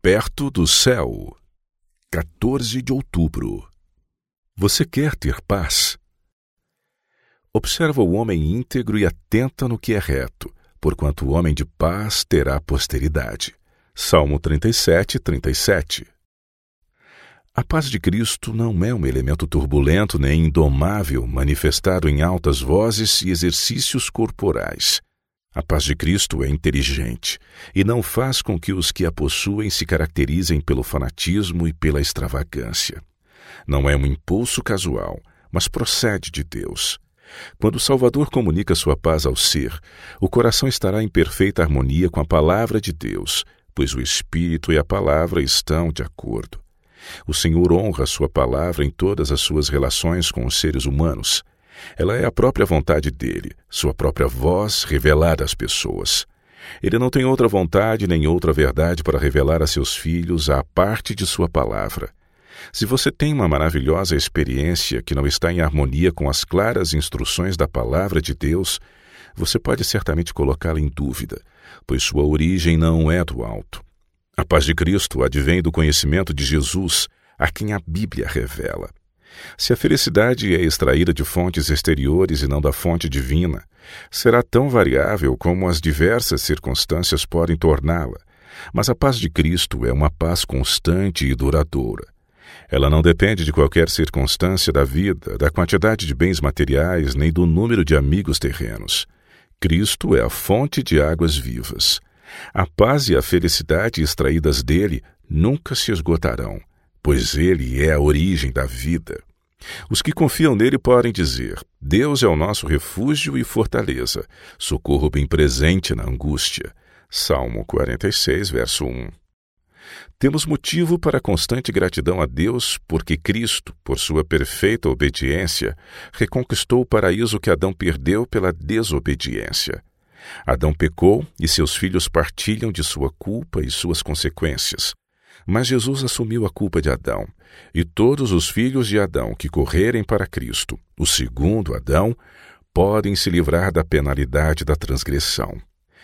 Perto do céu. 14 de outubro. Você quer ter paz? Observa o homem íntegro e atenta no que é reto, porquanto o homem de paz terá posteridade. Salmo 37, 37. A paz de Cristo não é um elemento turbulento nem indomável, manifestado em altas vozes e exercícios corporais. A paz de Cristo é inteligente e não faz com que os que a possuem se caracterizem pelo fanatismo e pela extravagância. Não é um impulso casual, mas procede de Deus. Quando o Salvador comunica sua paz ao ser, o coração estará em perfeita harmonia com a palavra de Deus, pois o Espírito e a palavra estão de acordo. O Senhor honra a sua palavra em todas as suas relações com os seres humanos. Ela é a própria vontade dele, sua própria voz revelada às pessoas. Ele não tem outra vontade nem outra verdade para revelar a seus filhos à parte de sua palavra. Se você tem uma maravilhosa experiência que não está em harmonia com as claras instruções da palavra de Deus, você pode certamente colocá-la em dúvida, pois sua origem não é do alto. A paz de Cristo advém do conhecimento de Jesus, a quem a Bíblia revela. Se a felicidade é extraída de fontes exteriores e não da fonte divina, será tão variável como as diversas circunstâncias podem torná-la. Mas a paz de Cristo é uma paz constante e duradoura. Ela não depende de qualquer circunstância da vida, da quantidade de bens materiais, nem do número de amigos terrenos. Cristo é a fonte de águas vivas. A paz e a felicidade extraídas dele nunca se esgotarão, pois ele é a origem da vida. Os que confiam nele podem dizer: Deus é o nosso refúgio e fortaleza, socorro bem presente na angústia. Salmo 46, verso 1. Temos motivo para constante gratidão a Deus, porque Cristo, por sua perfeita obediência, reconquistou o paraíso que Adão perdeu pela desobediência. Adão pecou e seus filhos partilham de sua culpa e suas consequências. Mas Jesus assumiu a culpa de Adão, e todos os filhos de Adão que correrem para Cristo, o segundo Adão, podem se livrar da penalidade da transgressão.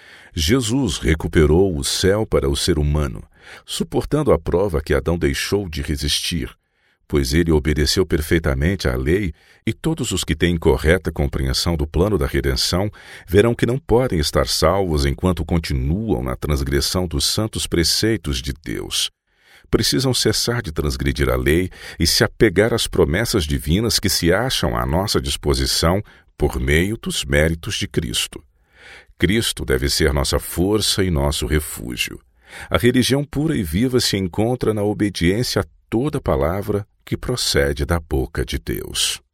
Jesus recuperou o céu para o ser humano, suportando a prova que Adão deixou de resistir, pois ele obedeceu perfeitamente à lei, e todos os que têm correta compreensão do plano da redenção verão que não podem estar salvos enquanto continuam na transgressão dos santos preceitos de Deus. Precisam cessar de transgredir a lei e se apegar às promessas divinas que se acham à nossa disposição por meio dos méritos de Cristo. Cristo deve ser nossa força e nosso refúgio. A religião pura e viva se encontra na obediência a toda palavra que procede da boca de Deus.